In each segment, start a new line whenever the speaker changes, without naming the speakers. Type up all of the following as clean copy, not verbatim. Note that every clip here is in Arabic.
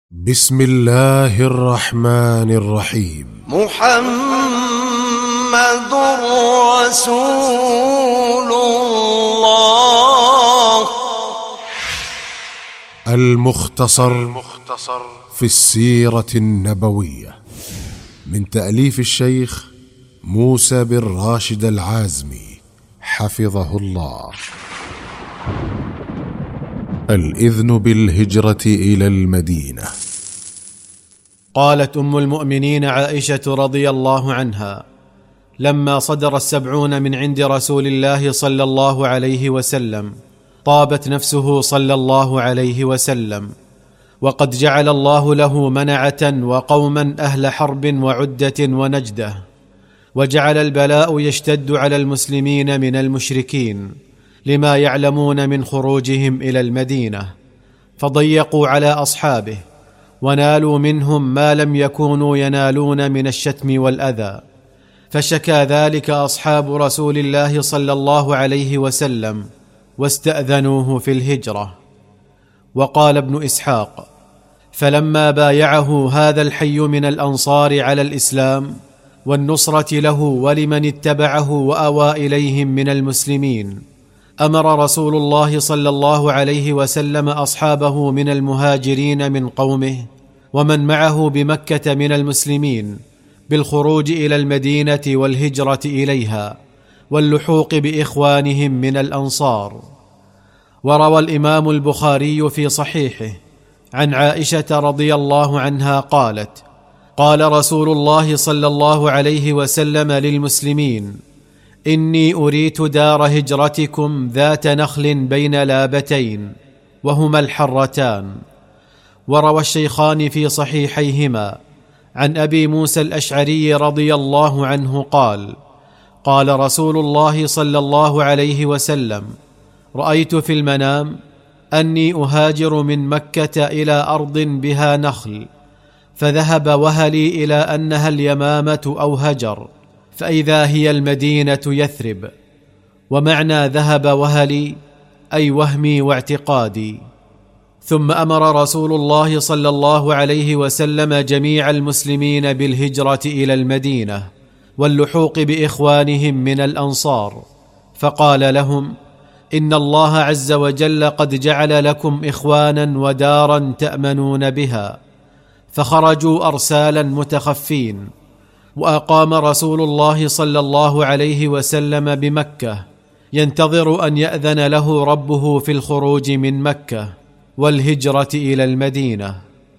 بسم الله الرحمن الرحيم.
محمد رسول الله.
المختصر في السيرة النبوية من تأليف الشيخ موسى بن راشد العازمي حفظه الله. الإذن بالهجرة إلى المدينة.
قالت أم المؤمنين عائشة رضي الله عنها: لما صدر 70 من عند رسول الله صلى الله عليه وسلم طابت نفسه صلى الله عليه وسلم، وقد جعل الله له منعة وقوما أهل حرب وعدة ونجدة، وجعل البلاء يشتد على المسلمين من المشركين لما يعلمون من خروجهم إلى المدينة، فضيقوا على أصحابه ونالوا منهم ما لم يكونوا ينالون من الشتم والأذى، فشكى ذلك أصحاب رسول الله صلى الله عليه وسلم واستأذنوه في الهجرة. وقال ابن إسحاق: فلما بايعه هذا الحي من الأنصار على الإسلام والنصرة له ولمن اتبعه وأوى إليهم من المسلمين، أمر رسول الله صلى الله عليه وسلم أصحابه من المهاجرين من قومه ومن معه بمكة من المسلمين بالخروج إلى المدينة والهجرة إليها واللحوق بإخوانهم من الأنصار. وروى الإمام البخاري في صحيحه عن عائشة رضي الله عنها قالت: قال رسول الله صلى الله عليه وسلم للمسلمين: إني أريت دار هجرتكم ذات نخل بين لابتين وهما الحرتان. وروى الشيخان في صحيحيهما عن أبي موسى الأشعري رضي الله عنه قال: قال رسول الله صلى الله عليه وسلم: رأيت في المنام أني أهاجر من مكة إلى أرض بها نخل، فذهب وهلي إلى أنها اليمامة أو هجر، فإذا هي المدينة يثرب. ومعنى ذهب وهلي أي وهمي واعتقادي. ثم أمر رسول الله صلى الله عليه وسلم جميع المسلمين بالهجرة إلى المدينة واللحوق بإخوانهم من الأنصار، فقال لهم: إن الله عز وجل قد جعل لكم إخوانا ودارا تأمنون بها. فخرجوا أرسالا متخفين، وأقام رسول الله صلى الله عليه وسلم بمكة ينتظر أن يأذن له ربه في الخروج من مكة والهجرة إلى المدينة.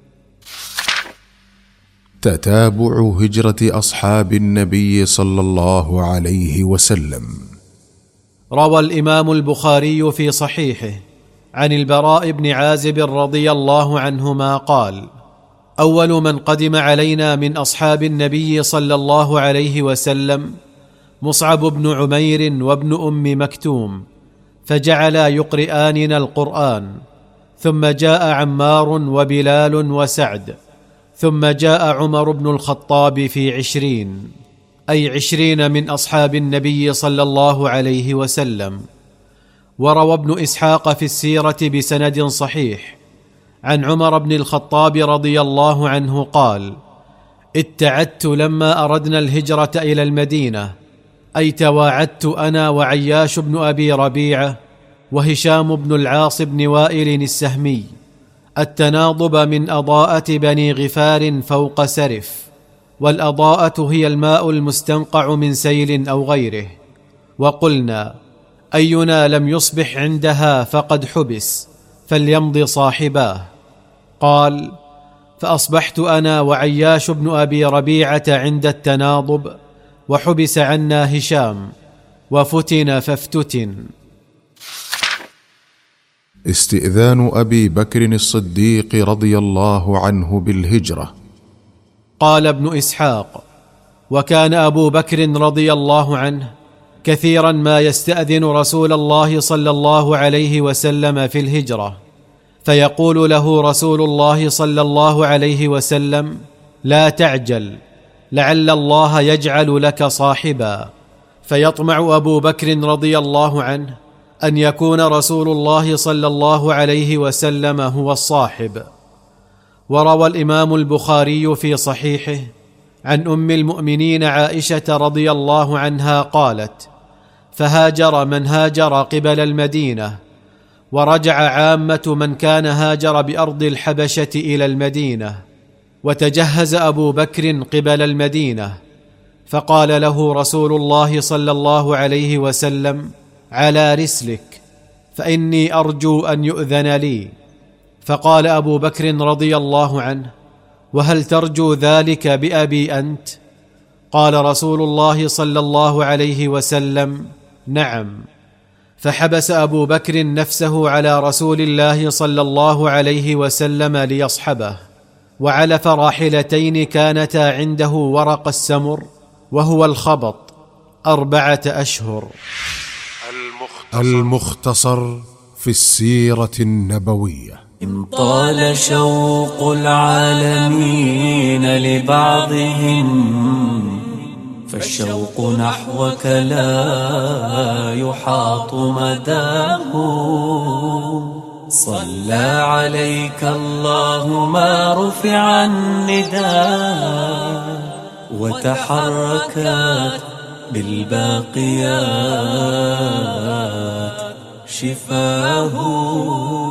تتابع هجرة أصحاب النبي صلى الله عليه وسلم.
روى الإمام البخاري في صحيحه عن البراء بن عازب رضي الله عنهما قال: أول من قدم علينا من أصحاب النبي صلى الله عليه وسلم مصعب بن عمير وابن أم مكتوم، فجعلا يقرئاننا القرآن، ثم جاء عمار وبلال وسعد، ثم جاء عمر بن الخطاب في 20، أي 20 من أصحاب النبي صلى الله عليه وسلم. وروى ابن إسحاق في السيرة بسند صحيح عن عمر بن الخطاب رضي الله عنه قال: اتعدت لما أردنا الهجرة إلى المدينة، أي تواعدت أنا وعياش بن أبي ربيعة وهشام بن العاص بن وائل السهمي التناضب من أضاءة بني غفار فوق سرف، والأضاءة هي الماء المستنقع من سيل أو غيره، وقلنا: أينا لم يصبح عندها فقد حبس، فليمضي صاحباه. قال: فأصبحت أنا وعياش بن أبي ربيعة عند التناضب، وحبس عنا هشام، وفتن فافتتن.
استئذان أبي بكر الصديق رضي الله عنه بالهجرة.
قال ابن إسحاق: وكان أبو بكر رضي الله عنه كثيرا ما يستأذن رسول الله صلى الله عليه وسلم في الهجرة، فيقول له رسول الله صلى الله عليه وسلم: لا تعجل، لعل الله يجعل لك صاحبا. فيطمع أبو بكر رضي الله عنه أن يكون رسول الله صلى الله عليه وسلم هو الصاحب. وروى الإمام البخاري في صحيحه عن أم المؤمنين عائشة رضي الله عنها قالت: فهاجر من هاجر قبل المدينة، ورجع عامة من كان هاجر بأرض الحبشة إلى المدينة، وتجهز أبو بكر قبل المدينة، فقال له رسول الله صلى الله عليه وسلم: على رسلك، فإني أرجو أن يؤذن لي. فقال أبو بكر رضي الله عنه: وهل ترجو ذلك بأبي أنت؟ قال رسول الله صلى الله عليه وسلم: نعم. فحبس أبو بكر نفسه على رسول الله صلى الله عليه وسلم ليصحبه، وعلف راحلتين كانتا عنده ورق السمر وهو الخبط 4 أشهر.
المختصر في السيرة النبوية.
إن طال شوق العالمين لبعضهم، فالشوق نحوك لا يحاط مداه. صلى عليك الله ما رفع النداء، وتحركت بالباقيات شفاه.